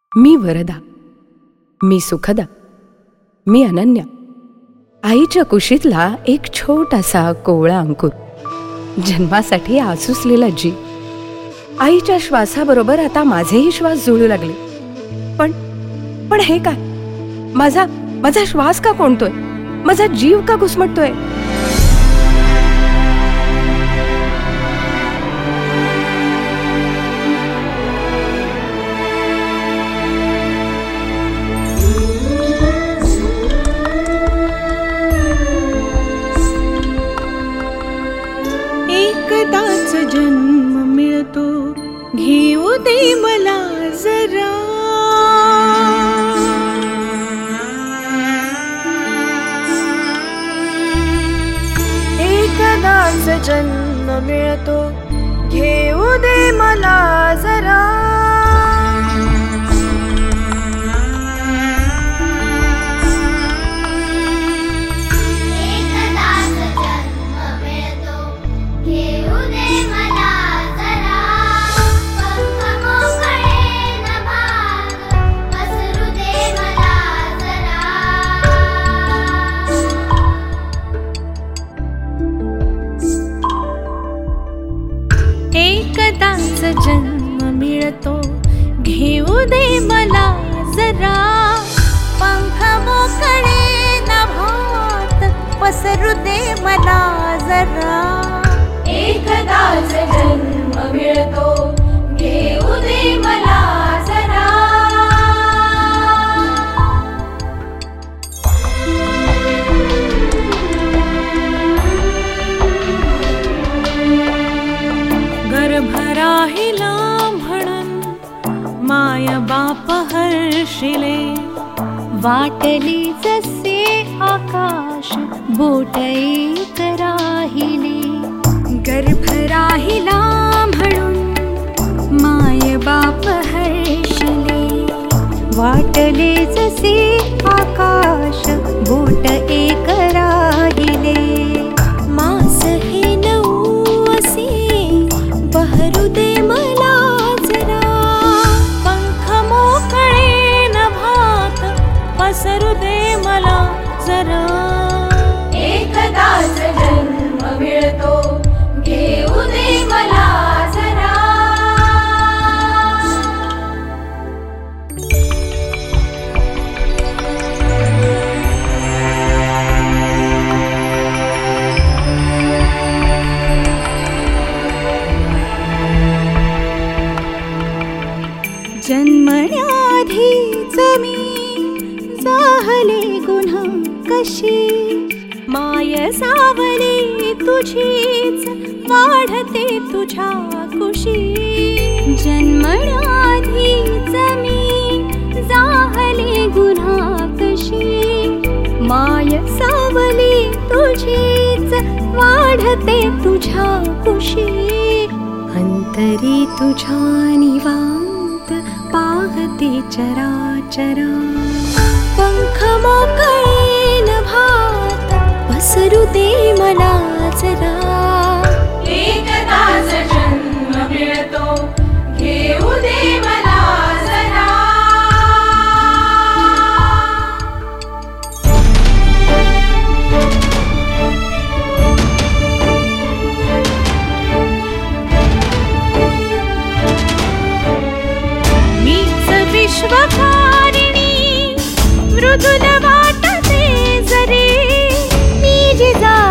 मी वरदा, मी सुखदा, मी अनन्या. आईच्या कुशीतला एक छोटासा कोवळा अंकुर, जन्मासाठी आसुसलेला जीव. आईच्या श्वासाबरोबर आता माझेही श्वास जुळू लागले. पण हे काय? माझा श्वास का कोंडतोय? माझा जीव का घुसमटतोय? एकदाच जन्म मिळतो, घेऊ दे मला जरा. एकदाच जन्म मिळतो, घेऊ दे मला जरा. एकदाच जन्म मिळतो, घेऊ दे मला जरा. पंख मोकळे नभात पसरू दे मला जरा. एकदाच जन्म मिळतो, घेऊ दे मला जरा. गर्भराहिला म्हणून माय बाप हर्षिले, वाटली जसे आकाश बोट एक राहिले. गर्भराहिला म्हणून माय बाप हर्षिले, वाटले जसे आकाश बोट एक राहिले. मास हे नऊ असे बहरू दे मला जरा. पंख मोकळे नभात पसरू दे मला जरा. एकदाच जन्म मिळतो, घेऊ दे मला जरा. जन्मण्याआधीच मी जाहले गुन्हा कशी. माय सावली तुझीच वाढते तुझ्या कुशी. जन्मण्याआधीच मी जाहले गुन्हा कशी. माय सावली तुझीच वाढते तुझ्या कुशी. अंतरी तुझ्या निवांत पाहते चराचरा. पंख मोकळे नभात पसरू दे मला जरा. एकदाच जन्म मिळतो, घेऊ दे मला जरा. मीच विश्वकारिणी, मृदुल वाटते जरी. मी जिजा